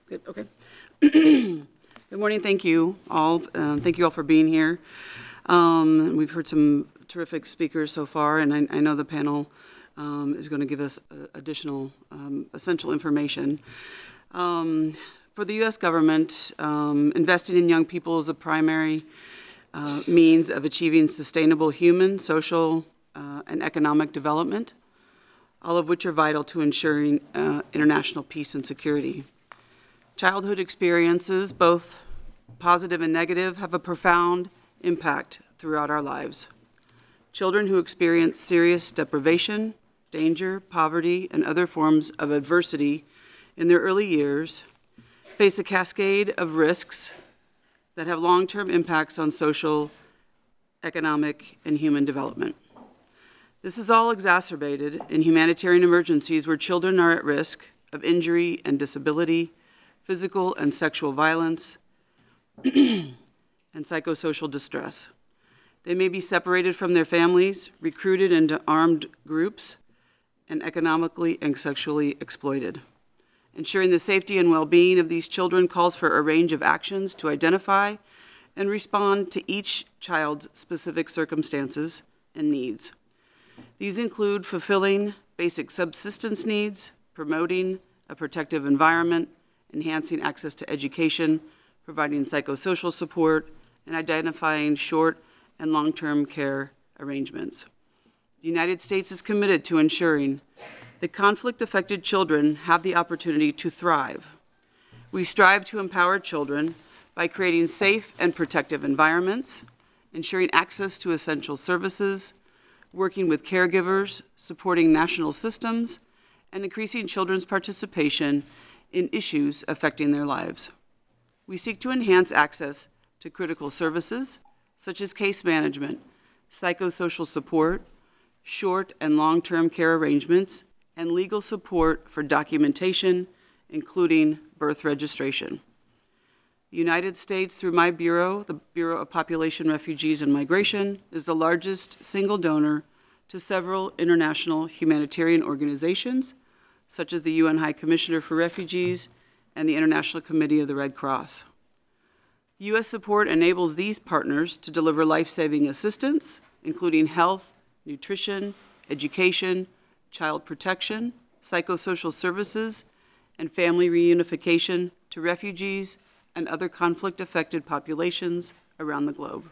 Good. Okay. Good morning. Thank you all. Thank you all for being here. We've heard some terrific speakers so far, and I know the panel is going to give us additional essential information. For the U.S. government, investing in young people is a primary means of achieving sustainable human, social, and economic development, all of which are vital to ensuring international peace and security. Childhood experiences, both positive and negative, have a profound impact throughout our lives. Children who experience serious deprivation, danger, poverty, and other forms of adversity in their early years face a cascade of risks that have long-term impacts on social, economic, and human development. This is all exacerbated in humanitarian emergencies where children are at risk of injury and disability, physical and sexual violence, and psychosocial distress. They may be separated from their families, recruited into armed groups, and economically and sexually exploited. Ensuring the safety and well-being of these children calls for a range of actions to identify and respond to each child's specific circumstances and needs. These include fulfilling basic subsistence needs, promoting a protective environment, enhancing access to education, providing psychosocial support, and identifying short and long-term care arrangements. The United States is committed to ensuring that conflict-affected children have the opportunity to thrive. We strive to empower children by creating safe and protective environments, ensuring access to essential services, working with caregivers, supporting national systems, and increasing children's participation in issues affecting their lives. We seek to enhance access to critical services, such as case management, psychosocial support, short and long-term care arrangements, and legal support for documentation, including birth registration. The United States, through my bureau, the Bureau of Population, Refugees, and Migration, is the largest single donor to several international humanitarian organizations, such as the UN High Commissioner for Refugees and the International Committee of the Red Cross. U.S. support enables these partners to deliver life-saving assistance, including health, nutrition, education, child protection, psychosocial services, and family reunification to refugees and other conflict-affected populations around the globe.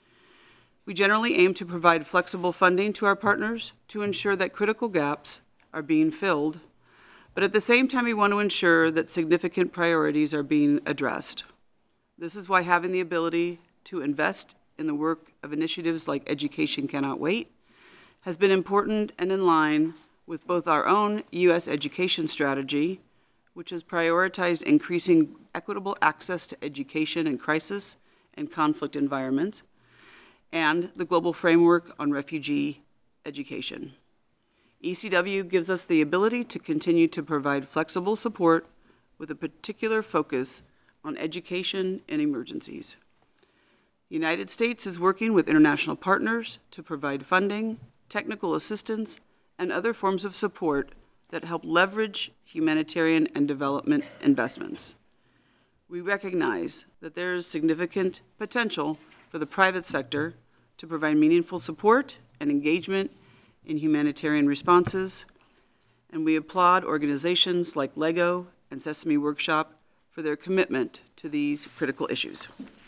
We generally aim to provide flexible funding to our partners to ensure that critical gaps are being filled, but at the same time we want to ensure that significant priorities are being addressed. This is why having the ability to invest in the work of initiatives like Education Cannot Wait has been important and in line with both our own U.S. education strategy, which has prioritized increasing equitable access to education in crisis and conflict environments, and the Global Framework on Refugee Education. ECW gives us the ability to continue to provide flexible support with a particular focus on education and emergencies. The United States is working with international partners to provide funding, technical assistance, and other forms of support that help leverage humanitarian and development investments. We recognize that there is significant potential for the private sector to provide meaningful support and engagement in humanitarian responses, and we applaud organizations like LEGO and Sesame Workshop for their commitment to these critical issues.